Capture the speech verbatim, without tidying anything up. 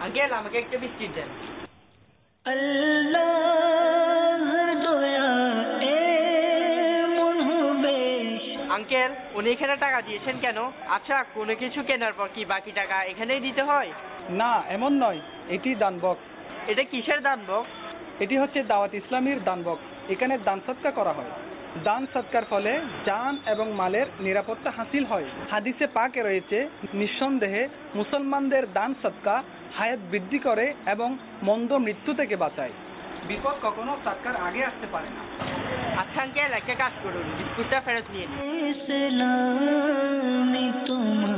Uncle আমাকে একটা biscuit দেন। Uncle উনি এখানে টাকা দিয়েছেন কেন? আচ্ছা কোনো কিছু কেনার পর কি বাকি টাকা এখানেই দিতে হয়? না, এমন নয়, এটি দান বক্স। এটা কিসের দান বক্স? এটি হচ্ছে দাওয়াত ইসলামীর দান বক্স। এখানে দান সৎকার করা হয়। দান সৎকার ফলে জান এবং মালের নিরাপত্তা হাসিল হয়। হাদিসে পাকে রয়েছে, নিঃসন্দেহে মুসলমানদের দান সৎকা হায়াত বৃদ্ধি করে এবং মন্দ মৃত্যু থেকে বাঁচায়। বিপদ কখনো সৎকার আগে আসতে পারে না। আচ্ছা আঙ্কেল একটা কাজ করুন, বিস্কুটটা ফেরত নিয়ে নিন।